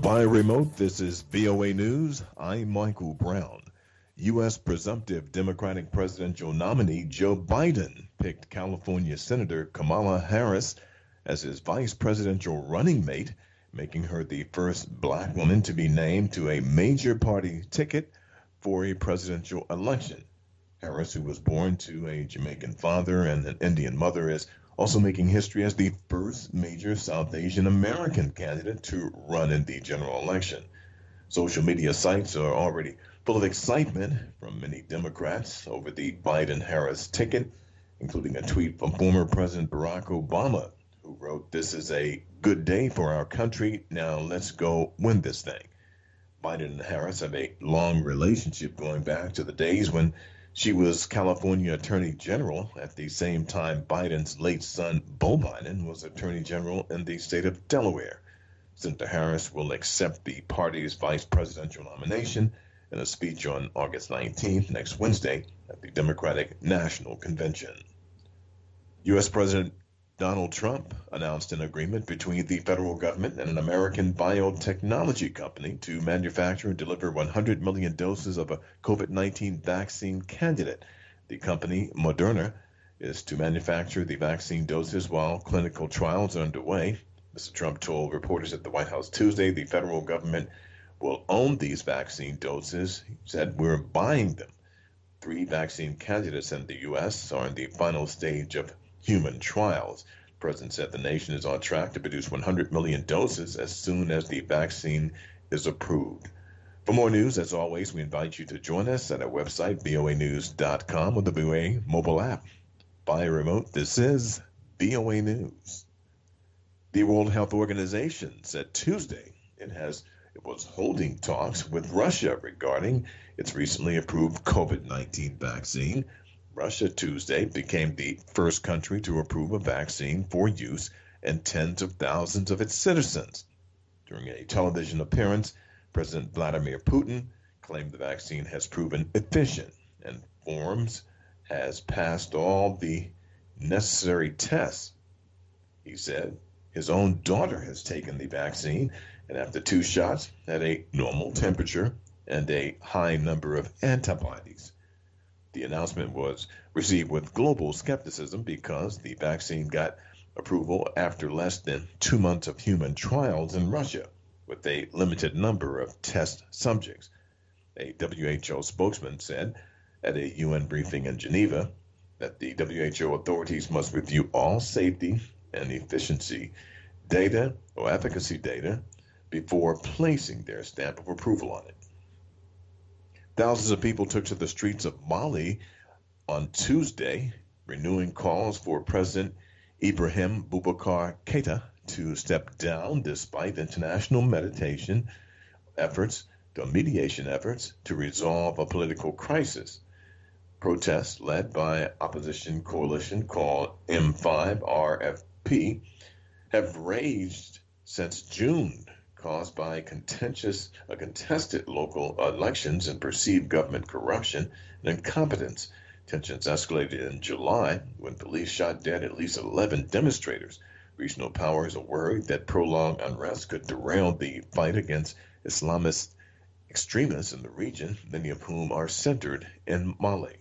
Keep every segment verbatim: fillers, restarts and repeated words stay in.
By remote, this is V O A News. I'm Michael Brown. U S presumptive Democratic presidential nominee Joe Biden picked California Senator Kamala Harris as his vice presidential running mate, making her the first black woman to be named to a major party ticket for a presidential election. Harris, who was born to a Jamaican father and an Indian mother, is also making history as the first major South Asian American candidate to run in the general election. Social media sites are already full of excitement from many Democrats over the Biden-Harris ticket, including a tweet from former President Barack Obama, who wrote, "This is a good day for our country. Now let's go win this thing." Biden and Harris have a long relationship going back to the days when she was California Attorney General at the same time Biden's late son, Beau Biden, was Attorney General in the state of Delaware. Senator Harris will accept the party's vice presidential nomination in a speech on August nineteenth, next Wednesday, at the Democratic National Convention. U S. President Donald Trump announced an agreement between the federal government and an American biotechnology company to manufacture and deliver one hundred million doses of a COVID nineteen vaccine candidate. The company, Moderna, is to manufacture the vaccine doses while clinical trials are underway. Mister Trump told reporters at the White House Tuesday the federal government will own these vaccine doses. He said, "We're buying them." Three vaccine candidates in the U S are in the final stage of human trials. The president said the nation is on track to produce one hundred million doses as soon as the vaccine is approved. For more news, as always, we invite you to join us at our website, V O A news dot com, or the V O A mobile app. By remote, this is V O A News. The World Health Organization said Tuesday it has it was holding talks with Russia regarding its recently approved COVID nineteen vaccine. Russia Tuesday became the first country to approve a vaccine for use in tens of thousands of its citizens. During a television appearance, President Vladimir Putin claimed the vaccine has proven efficient and forms has passed all the necessary tests. He said his own daughter has taken the vaccine and after two shots had a normal temperature and a high number of antibodies. The announcement was received with global skepticism because the vaccine got approval after less than two months of human trials in Russia, with a limited number of test subjects. A W H O spokesman said at a U N briefing in Geneva that the W H O authorities must review all safety and efficiency data or efficacy data before placing their stamp of approval on it. Thousands of people took to the streets of Mali on Tuesday, renewing calls for President Ibrahim Boubacar Keita to step down despite international mediation efforts, the mediation efforts to resolve a political crisis. Protests led by opposition coalition called M five R F P have raged since June, caused by contentious, uh, contested local elections and perceived government corruption and incompetence. Tensions escalated in July when police shot dead at least eleven demonstrators. Regional powers are worried that prolonged unrest could derail the fight against Islamist extremists in the region, many of whom are centered in Mali.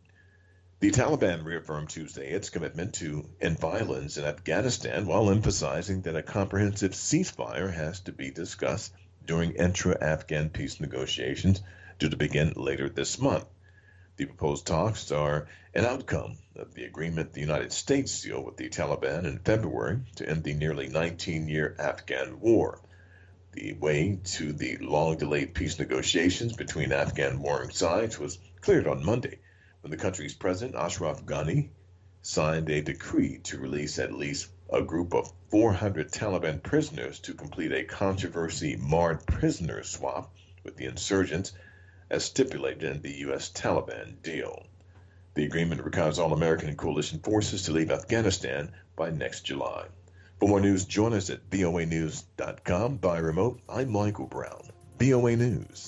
The Taliban reaffirmed Tuesday its commitment to end violence in Afghanistan while emphasizing that a comprehensive ceasefire has to be discussed during intra-Afghan peace negotiations due to begin later this month. The proposed talks are an outcome of the agreement the United States sealed with the Taliban in February to end the nearly nineteen-year Afghan war. The way to the long-delayed peace negotiations between Afghan warring sides was cleared on Monday, when the country's president, Ashraf Ghani, signed a decree to release at least a group of four hundred Taliban prisoners to complete a controversy-marred prisoner swap with the insurgents, as stipulated in the U S Taliban deal. The agreement requires all American and coalition forces to leave Afghanistan by next July. For more news, join us at V O A news dot com. By remote, I'm Michael Brown, V O A News.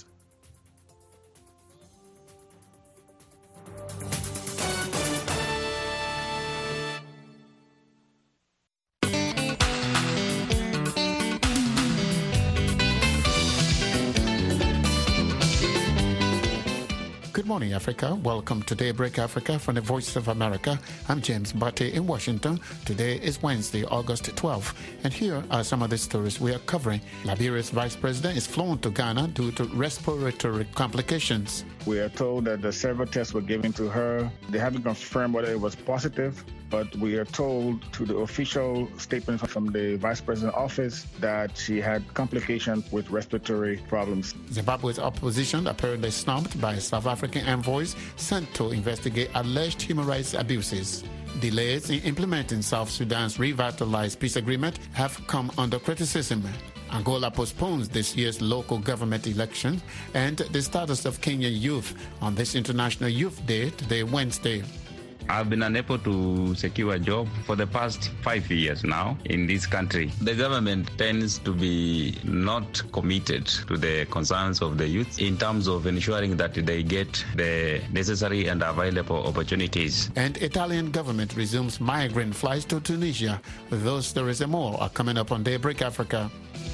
morning, Africa. Welcome to Daybreak Africa from the Voice of America. I'm James Butte in Washington. Today is Wednesday, August twelfth, and here are some of the stories we are covering. Liberia's vice president is flown to Ghana due to respiratory complications. We are told that the several tests were given to her. They haven't confirmed whether it was positive, but we are told through the official statement from the vice president's office that she had complications with respiratory problems. Zimbabwe's opposition apparently snubbed by South African envoys sent to investigate alleged human rights abuses. Delays in implementing South Sudan's revitalized peace agreement have come under criticism. Angola postpones this year's local government election, and the status of Kenyan youth on this International Youth Day today, Wednesday. I've been unable to secure a job for the past five years now in this country. The government tends to be not committed to the concerns of the youth in terms of ensuring that they get the necessary and available opportunities. And Italian government resumes migrant flights to Tunisia. With those stories and more are coming up on Daybreak Africa.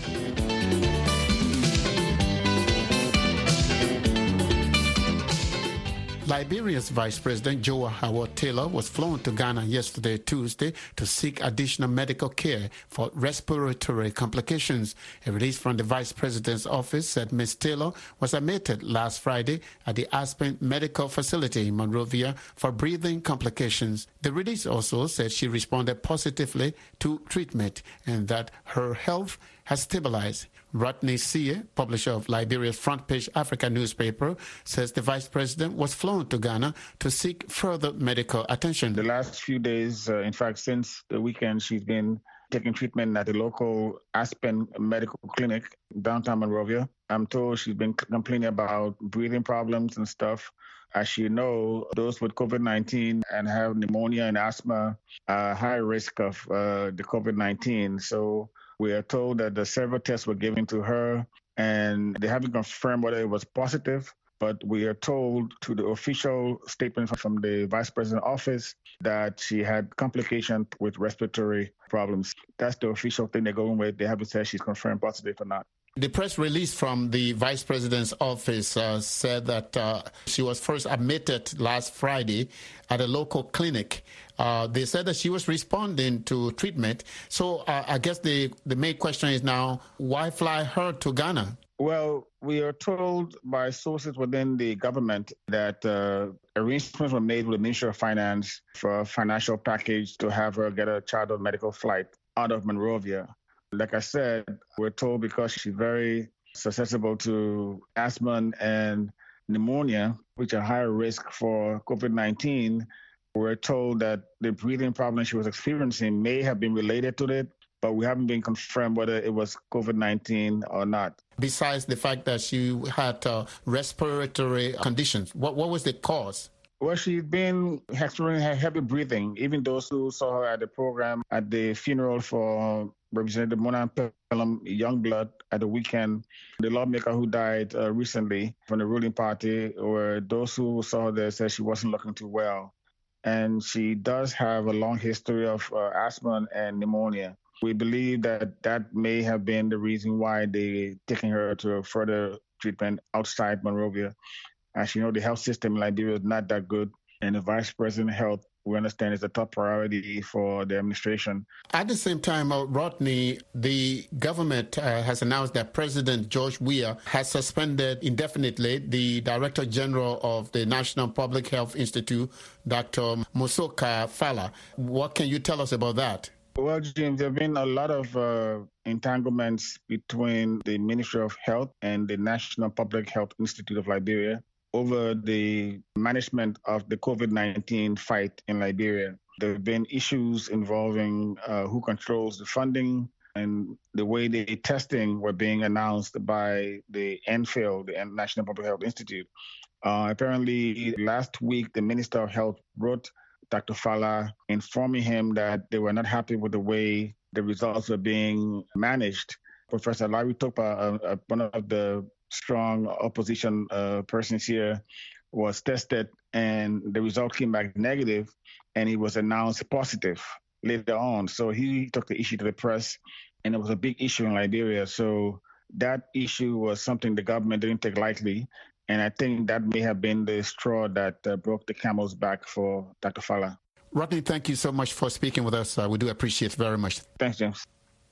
Liberia's Vice President Joe Howard Taylor was flown to Ghana yesterday, Tuesday, to seek additional medical care for respiratory complications. A release from the Vice President's office said Miz Taylor was admitted last Friday at the Aspen Medical Facility in Monrovia for breathing complications. The release also said she responded positively to treatment and that her health has stabilized. Rodney Sie, publisher of Liberia's Front Page Africa newspaper, says the vice president was flown to Ghana to seek further medical attention. The last few days, uh, in fact, since the weekend, she's been taking treatment at the local Aspen Medical Clinic downtown Monrovia. I'm told she's been complaining about breathing problems and stuff. As you know, those with COVID nineteen and have pneumonia and asthma are high risk of uh, the COVID nineteen. So we are told that the several tests were given to her, and they haven't confirmed whether it was positive, but we are told through the official statement from the vice president's office that she had complications with respiratory problems. That's the official thing they're going with. They haven't said she's confirmed positive or not. The press release from the vice president's office uh, said that uh, she was first admitted last Friday at a local clinic. Uh, they said that she was responding to treatment. So uh, I guess the, the main question is now, why fly her to Ghana? Well, we are told by sources within the government that uh, arrangements were made with the Ministry of Finance for a financial package to have her get a chartered medical flight out of Monrovia. Like I said, we're told because she's very susceptible to asthma and pneumonia, which are higher risk for COVID nineteen, we're told that the breathing problem she was experiencing may have been related to it, but we haven't been confirmed whether it was COVID nineteen or not. Besides the fact that she had uh, respiratory conditions, what, what was the cause? Well, she's been experiencing heavy breathing. Even those who saw her at the program at the funeral for Representative Mona Pelham Youngblood at the weekend, the lawmaker who died uh, recently from the ruling party, or those who saw her there said she wasn't looking too well. And she does have a long history of uh, asthma and pneumonia. We believe that that may have been the reason why they taking her to further treatment outside Monrovia. As you know, the health system in Liberia is not that good, and the vice president's health, we understand, is a top priority for the administration. At the same time, uh, Rodney, the government uh, has announced that President George Weah has suspended indefinitely the Director General of the National Public Health Institute, Doctor Musoka Fala. What can you tell us about that? Well, James, there have been a lot of uh, entanglements between the Ministry of Health and the National Public Health Institute of Liberia over the management of the COVID nineteen fight in Liberia. There have been issues involving uh, who controls the funding and the way the testing were being announced by the N P H I L, the National Public Health Institute. Uh, apparently, last week, the Minister of Health wrote Doctor Fala informing him that they were not happy with the way the results were being managed. Professor Larry Topa, uh, uh, one of the strong opposition uh, persons here, was tested and the result came back negative, and he was announced positive later on. So he took the issue to the press, and it was a big issue in Liberia. So that issue was something the government didn't take lightly, And I think that may have been the straw that uh, broke the camel's back for Doctor Falla. Rodney, thank you so much for speaking with us. Uh, we do appreciate it very much. Thanks, James.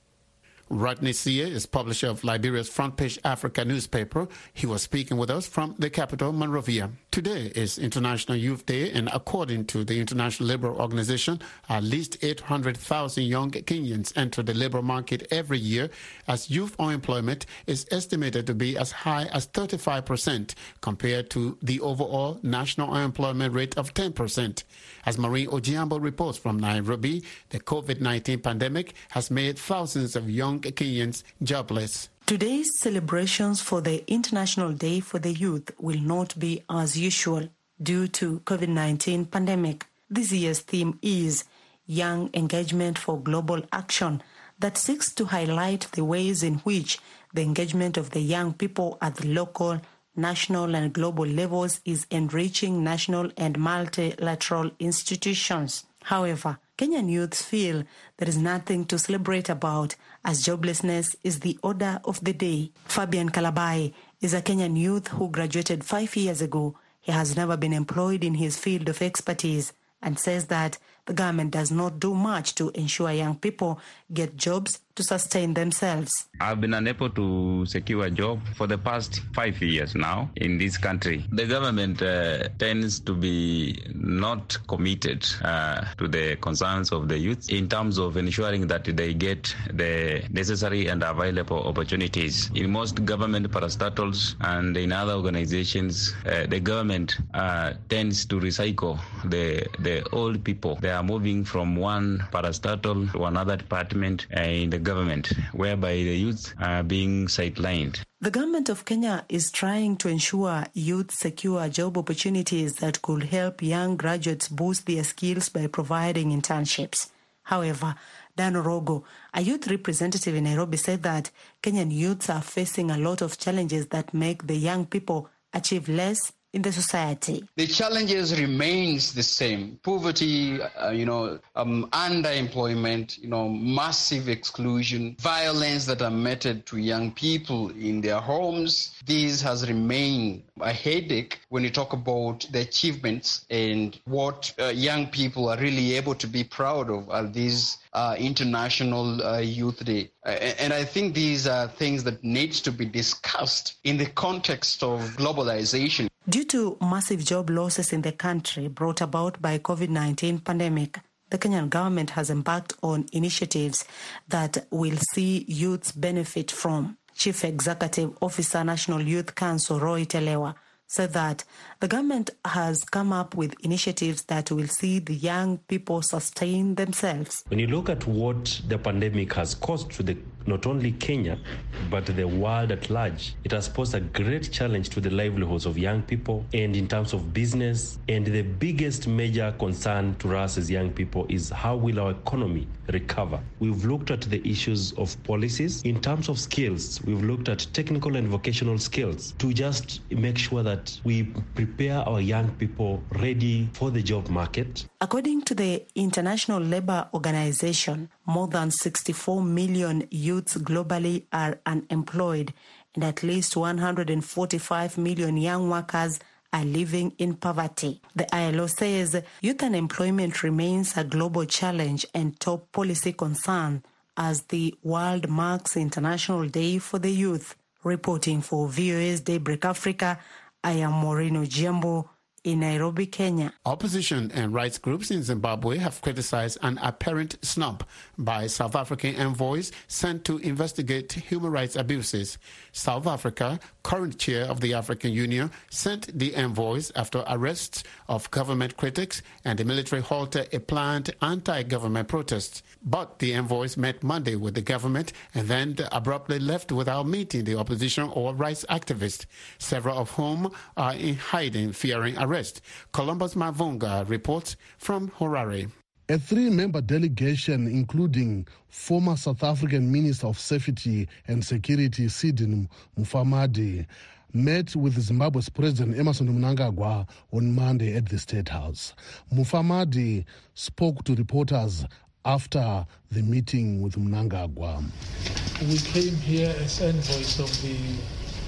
Rodney Sia is publisher of Liberia's Front Page Africa newspaper. He was speaking with us from the capital, Monrovia. Today is International Youth Day, and according to the International Labour Organization, at least eight hundred thousand young Kenyans enter the labour market every year, as youth unemployment is estimated to be as high as thirty-five percent compared to the overall national unemployment rate of ten percent. As Maureen Ojiambo reports from Nairobi, the COVID nineteen pandemic has made thousands of young Kenyans jobless. Today's celebrations for the International Day for the Youth will not be as usual due to COVID nineteen pandemic. This year's theme is Young Engagement for Global Action, that seeks to highlight the ways in which the engagement of the young people at the local, national and global levels is enriching national and multilateral institutions. However, Kenyan youths feel there is nothing to celebrate about, as joblessness is the order of the day. Fabian Kalabai is a Kenyan youth who graduated five years ago. He has never been employed in his field of expertise and says that the government does not do much to ensure young people get jobs to sustain themselves. I've been unable to secure a job for the past five years now in this country. The government uh, tends to be not committed uh, to the concerns of the youth in terms of ensuring that they get the necessary and available opportunities. In most government parastatals and in other organizations, uh, the government uh, tends to recycle the, the old people. They are moving from one parastatal to another department uh, in the government, whereby the youth are being sidelined. The government of Kenya is trying to ensure youth secure job opportunities that could help young graduates boost their skills by providing internships. However, Dan Orogo, a youth representative in Nairobi, said that Kenyan youths are facing a lot of challenges that make the young people achieve less in the society. The challenges remains the same. Poverty, uh, you know, um, underemployment, you know, massive exclusion, violence that are meted to young people in their homes. This has remained a headache when you talk about the achievements and what uh, young people are really able to be proud of at this uh, International uh, Youth Day. Uh, and I think these are things that needs to be discussed in the context of globalization. Due to massive job losses in the country brought about by COVID nineteen pandemic, the Kenyan government has embarked on initiatives that will see youths benefit from. Chief Executive Officer, National Youth Council, Roy Telewa, said that the government has come up with initiatives that will see the young people sustain themselves. When you look at what the pandemic has caused to the not only Kenya, but the world at large, it has posed a great challenge to the livelihoods of young people and in terms of business. And the biggest major concern to us as young people is how will our economy recover? We've looked at the issues of policies. In terms of skills, we've looked at technical and vocational skills to just make sure that we prepare our young people ready for the job market. According to the International Labour Organization, more than sixty-four million youths globally are unemployed, and at least one hundred forty-five million young workers are living in poverty. The I L O says youth unemployment remains a global challenge and top policy concern as the world marks International Day for the Youth. Reporting for V O A's Daybreak Africa, I am Maureen Ojiambo in Nairobi, Kenya. Opposition and rights groups in Zimbabwe have criticized an apparent snub by South African envoys sent to investigate human rights abuses. South Africa, current chair of the African Union, sent the envoys after arrests of government critics and the military halted a planned anti-government protest. But the envoys met Monday with the government and then abruptly left without meeting the opposition or rights activists, several of whom are in hiding, fearing arrest. Columbus Mavunga reports from Harare. A three-member delegation, including former South African Minister of Safety and Security, Sidney Mufamadi, met with Zimbabwe's President Emmerson Mnangagwa on Monday at the State House. Mufamadi spoke to reporters after the meeting with Mnangagwa. We came here as envoys of the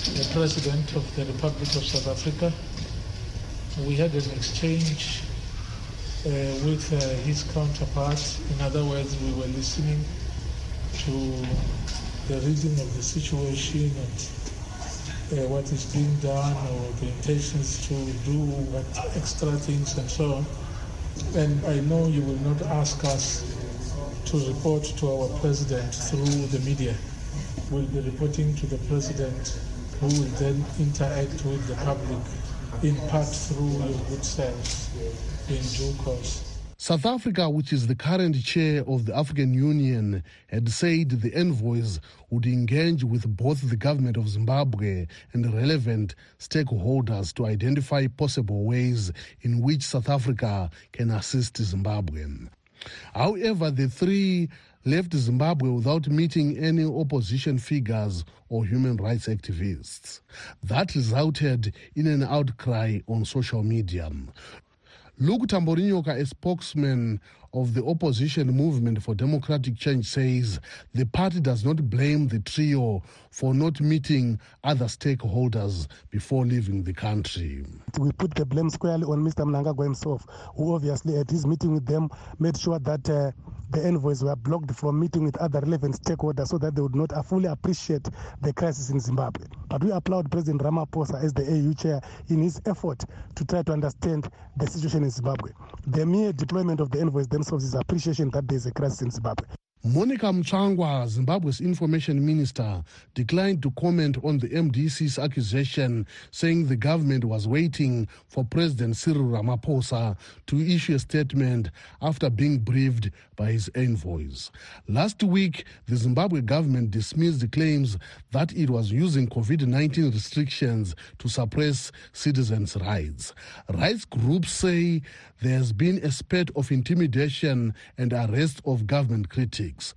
the President of the Republic of South Africa. We had an exchange uh, with uh, his counterparts. In other words, we were listening to the reading of the situation and uh, what is being done or the intentions to do what extra things and so on. And I know you will not ask us to report to our president through the media. We'll be reporting to the president, who will then interact with the public in part through your good selves in due course. South Africa, which is the current chair of the African Union, had said the envoys would engage with both the government of Zimbabwe and relevant stakeholders to identify possible ways in which South Africa can assist Zimbabwe. However, the three left Zimbabwe without meeting any opposition figures or human rights activists. That resulted in an outcry on social media. Luke Tamborinyoka, a spokesman of the opposition movement for democratic change, says the party does not blame the trio for not meeting other stakeholders before leaving the country. We put the blame squarely on Mister Mnangagwa himself, who obviously at his meeting with them made sure that uh, the envoys were blocked from meeting with other relevant stakeholders so that they would not fully appreciate the crisis in Zimbabwe. But we applaud President Ramaphosa as the A U chair in his effort to try to understand the situation in Zimbabwe. The mere deployment of the envoys themselves is appreciation that there is a crisis in Zimbabwe. Monica Mchangwa, Zimbabwe's information minister, declined to comment on the M D C's accusation, saying the government was waiting for President Cyril Ramaphosa to issue a statement after being briefed by his envoys. Last week, the Zimbabwe government dismissed the claims that it was using COVID nineteen restrictions to suppress citizens' rights. Rights groups say there has been a spate of intimidation and arrest of government critics.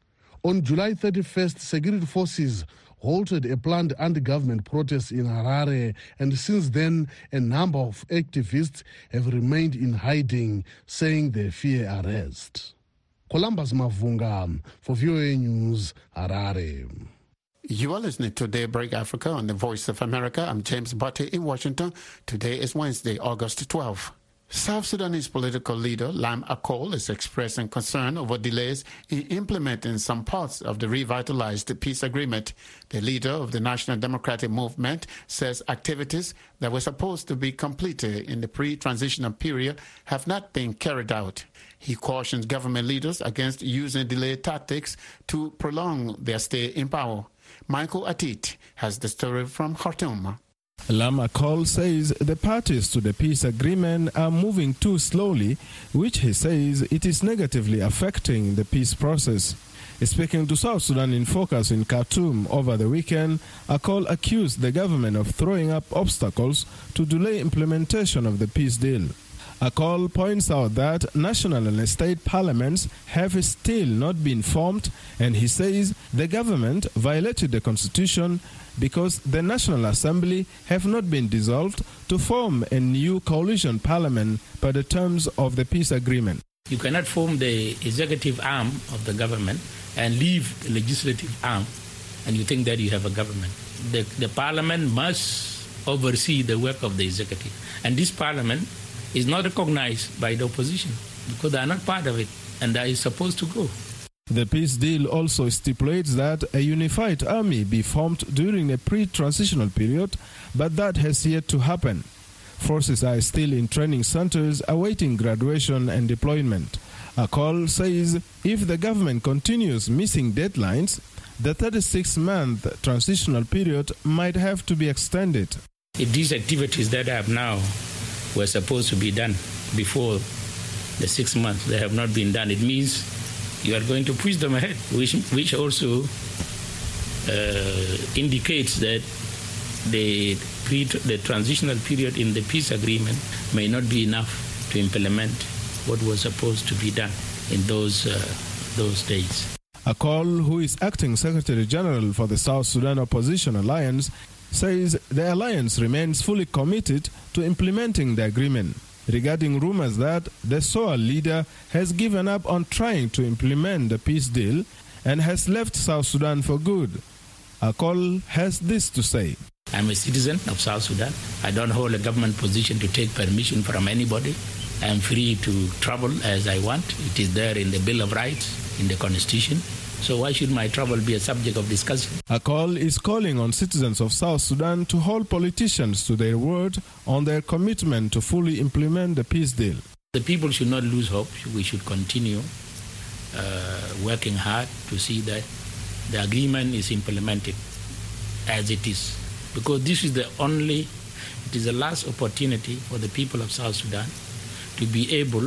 On July thirty-first, security forces halted a planned anti-government protest in Harare, and since then, a number of activists have remained in hiding, saying they fear arrest. Columbus Mavunga for V O A News, Harare. You are listening to Daybreak Africa on the Voice of America. I'm James Butte in Washington. Today is Wednesday, August twelfth. South Sudanese political leader Lam Akol is expressing concern over delays in implementing some parts of the revitalized peace agreement. The leader of the National Democratic Movement says activities that were supposed to be completed in the pre-transitional period have not been carried out. He cautions government leaders against using delay tactics to prolong their stay in power. Michael Atit has the story from Khartoum. Lam Akol says the parties to the peace agreement are moving too slowly, which he says it is negatively affecting the peace process. Speaking to South Sudan in Focus in Khartoum over the weekend, Akol accused the government of throwing up obstacles to delay implementation of the peace deal. Akol points out that national and state parliaments have still not been formed, and he says the government violated the constitution because the National Assembly have not been dissolved to form a new coalition parliament by the terms of the peace agreement. You cannot form the executive arm of the government and leave the legislative arm, and you think that you have a government. The, the parliament must oversee the work of the executive, and this parliament is not recognized by the opposition because they are not part of it, and that is supposed to go. The peace deal also stipulates that a unified army be formed during a pre-transitional period, but that has yet to happen. Forces are still in training centers awaiting graduation and deployment. Akol says if the government continues missing deadlines, the thirty-six month transitional period might have to be extended. If these activities that have now were supposed to be done before the six months, they have not been done, it means you are going to push them ahead, which, which also uh, indicates that the, pre, the transitional period in the peace agreement may not be enough to implement what was supposed to be done in those, uh, those days. Akol, who is acting Secretary General for the South Sudan Opposition Alliance, says the alliance remains fully committed to implementing the agreement. Regarding rumors that the S O A leader has given up on trying to implement the peace deal and has left South Sudan for good, Akol has this to say. I'm a citizen of South Sudan. I don't hold a government position to take permission from anybody. I'm free to travel as I want. It is there in the Bill of Rights, in the Constitution. So why should my travel be a subject of discussion? Akol is calling on citizens of South Sudan to hold politicians to their word on their commitment to fully implement the peace deal. The people should not lose hope. We should continue uh, working hard to see that the agreement is implemented as it is. Because this is the only, it is the last opportunity for the people of South Sudan to be able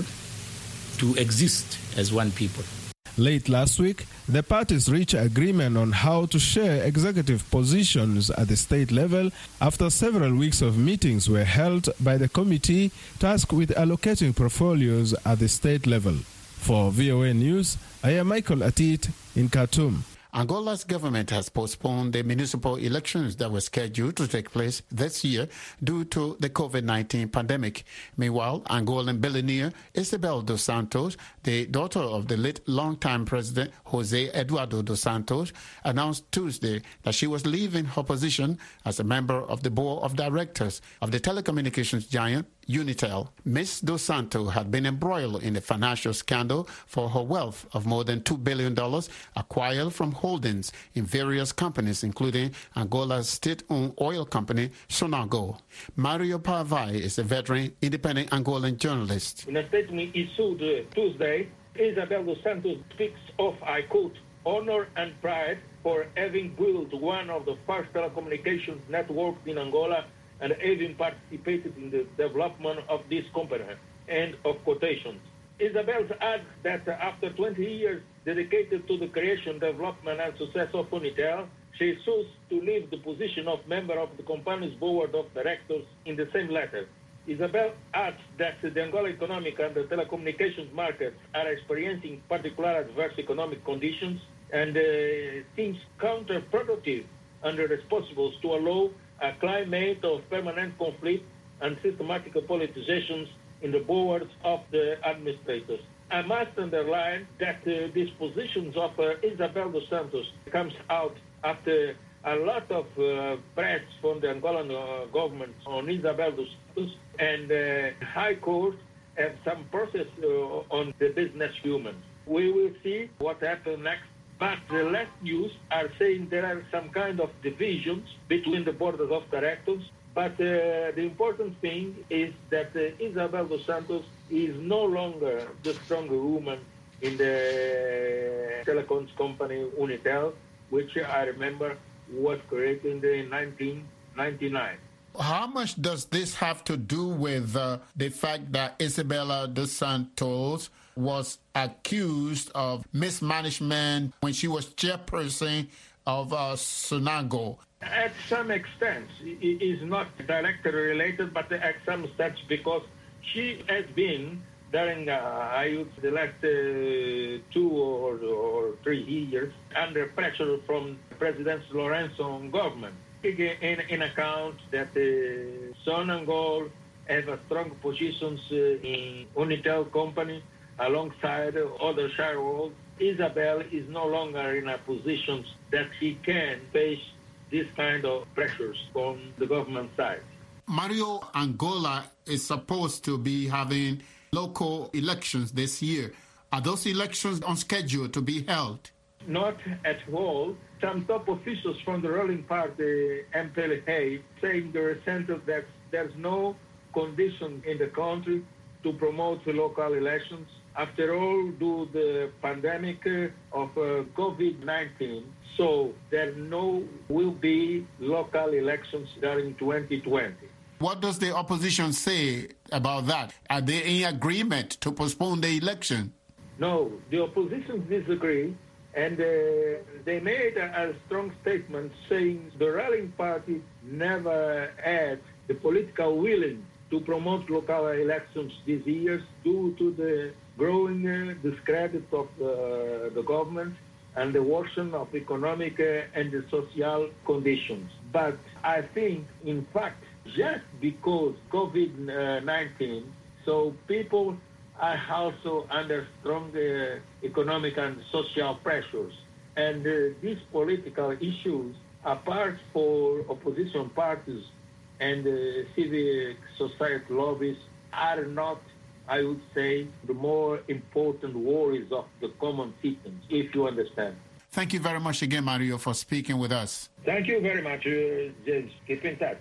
to exist as one people. Late last week, the parties reached agreement on how to share executive positions at the state level after several weeks of meetings were held by the committee tasked with allocating portfolios at the state level. For V O A News, I am Michael Atit in Khartoum. Angola's government has postponed the municipal elections that were scheduled to take place this year due to the COVID nineteen pandemic. Meanwhile, Angolan billionaire Isabel dos Santos, the daughter of the late longtime president Jose Eduardo dos Santos, announced Tuesday that she was leaving her position as a member of the board of directors of the telecommunications giant Unitel. Miz Dos Santos had been embroiled in a financial scandal for her wealth of more than two billion dollars acquired from holdings in various companies, including Angola's state-owned oil company, Sonangol. Mario Pavai is a veteran independent Angolan journalist. In a statement issued uh, Tuesday, Isabel Dos Santos speaks of, I quote, honor and pride for having built one of the first telecommunications networks in Angola and having participated in the development of this company, end of quotations. Isabel adds that after twenty years dedicated to the creation, development, and success of Unitel, she chose to leave the position of member of the company's board of directors in the same letter. Isabel adds that the Angola economic and the telecommunications markets are experiencing particular adverse economic conditions and uh, seems counterproductive and irresponsible to allow a climate of permanent conflict and systematic politizations in the boards of the administrators. I must underline that uh, these positions of uh, Isabel dos Santos comes out after a lot of uh, press from the Angolan uh, government on Isabel dos Santos, and uh, High Court have some process uh, on the business humans. We will see what happens next. But the last news are saying there are some kind of divisions between the board of directors. But uh, the important thing is that uh, Isabel dos Santos is no longer the stronger woman in the telecoms company Unitel, which I remember was created in nineteen ninety-nine. How much does this have to do with uh, the fact that Isabella dos Santos was accused of mismanagement when she was chairperson of uh, Sonangol? At some extent, it is not directly related, but at some extent because she has been, during uh, I would say the last uh, two or, or three years, under pressure from President Lorenzo government. In, in account that uh, Sonangol have a strong positions uh, in Unitel company alongside other shareholders. Isabel is no longer in a position that she can face this kind of pressures from the government side. Mario, Angola is supposed to be having local elections this year. Are those elections on schedule to be held? Not at all. Some top officials from the ruling party, M P L A, saying the recent that there's no condition in the country to promote the local elections. After all, due to the pandemic of uh, COVID nineteen, so there no will be local elections during twenty twenty. What does the opposition say about that? Are they in agreement to postpone the election? No, the opposition disagree. And uh, they made a, a strong statement saying the ruling party never had the political willing to promote local elections this year due to the growing uh, discredit of uh, the government and the worsening of economic uh, and the social conditions. But I think, in fact, just because COVID nineteen, so people are also under strong uh, economic and social pressures. And uh, these political issues apart for opposition parties and uh, civic society lobbies are not, I would say, the more important worries of the common citizens, if you understand. Thank you very much again, Mario, for speaking with us. Thank you very much, uh, James. Keep in touch.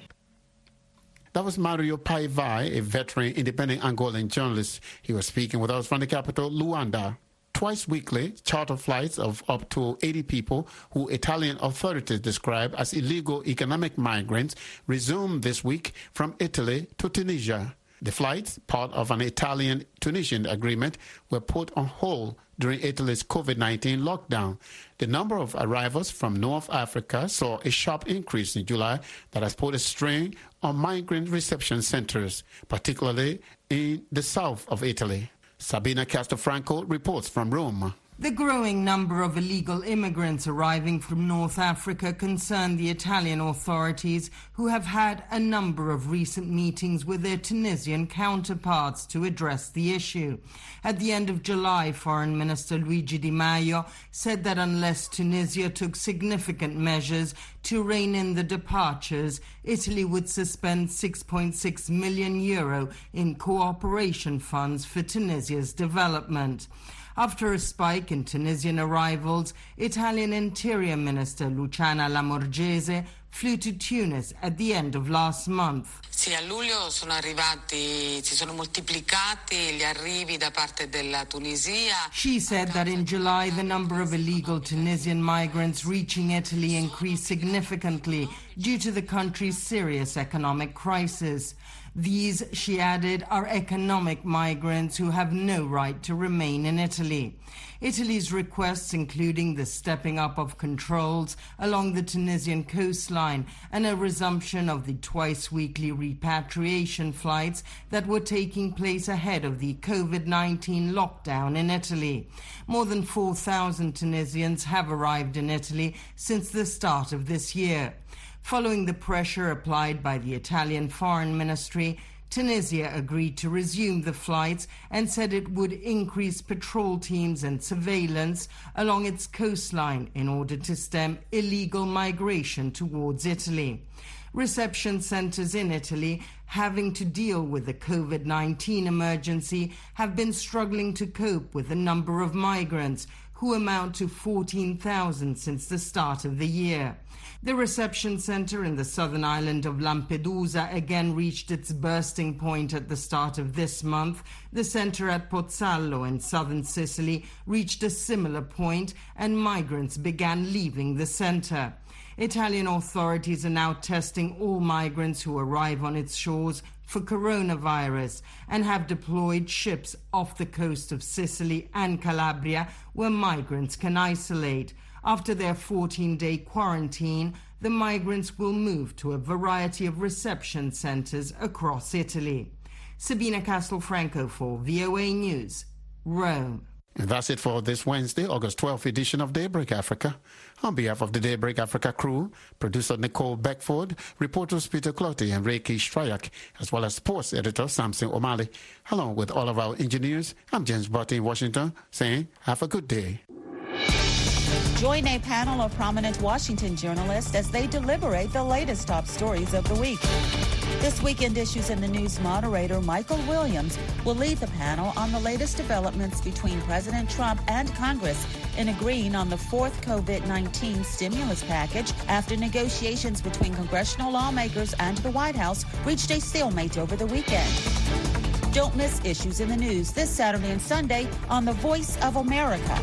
That was Mario Paivai, a veteran independent Angolan journalist. He was speaking with us from the capital, Luanda. Twice weekly, charter flights of up to eighty people who Italian authorities describe as illegal economic migrants resumed this week from Italy to Tunisia. The flights, part of an Italian-Tunisian agreement, were put on hold during Italy's COVID nineteen lockdown. The number of arrivals from North Africa saw a sharp increase in July that has put a strain on migrant reception centers, particularly in the south of Italy. Sabina Castelfranco reports from Rome. The growing number of illegal immigrants arriving from North Africa concern the Italian authorities, who have had a number of recent meetings with their Tunisian counterparts to address the issue. At the end of July, Foreign Minister Luigi Di Maio said that unless Tunisia took significant measures to rein in the departures, Italy would suspend six point six million euro in cooperation funds for Tunisia's development. After a spike in Tunisian arrivals, Italian Interior Minister Luciana Lamorgese flew to Tunis at the end of last month. Sì, a luglio sono arrivati, si sono moltiplicati gli arrivi da parte della Tunisia. She said that in July the number of illegal Tunisian migrants reaching Italy increased significantly due to the country's serious economic crisis. These, she added, are economic migrants who have no right to remain in Italy. Italy's requests, including the stepping up of controls along the Tunisian coastline and a resumption of the twice-weekly repatriation flights that were taking place ahead of the COVID nineteen lockdown in Italy. More than four thousand Tunisians have arrived in Italy since the start of this year. Following the pressure applied by the Italian Foreign Ministry, Tunisia agreed to resume the flights and said it would increase patrol teams and surveillance along its coastline in order to stem illegal migration towards Italy. Reception centres in Italy, having to deal with the COVID nineteen emergency, have been struggling to cope with the number of migrants, who amount to fourteen thousand since the start of the year. The reception centre in the southern island of Lampedusa again reached its bursting point at the start of this month. The centre at Pozzallo in southern Sicily reached a similar point, and migrants began leaving the centre. Italian authorities are now testing all migrants who arrive on its shores for coronavirus and have deployed ships off the coast of Sicily and Calabria where migrants can isolate. After their fourteen-day quarantine, the migrants will move to a variety of reception centres across Italy. Sabina Castelfranco for V O A News, Rome. And that's it for this Wednesday, August twelfth edition of Daybreak Africa. On behalf of the Daybreak Africa crew, producer Nicole Beckford, reporters Peter Clottey and Reiki Strayak, as well as sports editor Samson O'Malley, along with all of our engineers, I'm James Barty in Washington, saying have a good day. Join a panel of prominent Washington journalists as they deliberate the latest top stories of the week. This Weekend Issues in the News moderator Michael Williams will lead the panel on the latest developments between President Trump and Congress in agreeing on the fourth COVID nineteen stimulus package after negotiations between congressional lawmakers and the White House reached a stalemate over the weekend. Don't miss Issues in the News this Saturday and Sunday on the Voice of America.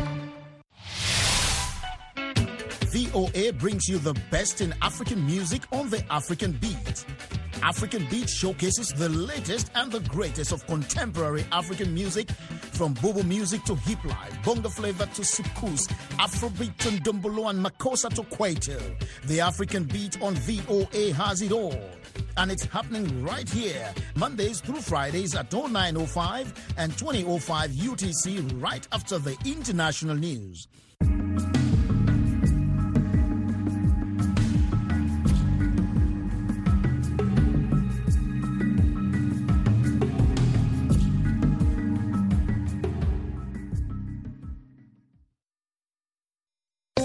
V O A brings you the best in African music on the African Beat. African Beat showcases the latest and the greatest of contemporary African music, from Bobo music to hip life, bongo flavor to soukous, Afrobeat to Ndombolo and Makossa to Kwaito. The African Beat on V O A has it all. And it's happening right here, Mondays through Fridays at oh nine oh five and twenty oh five U T C, right after the international news.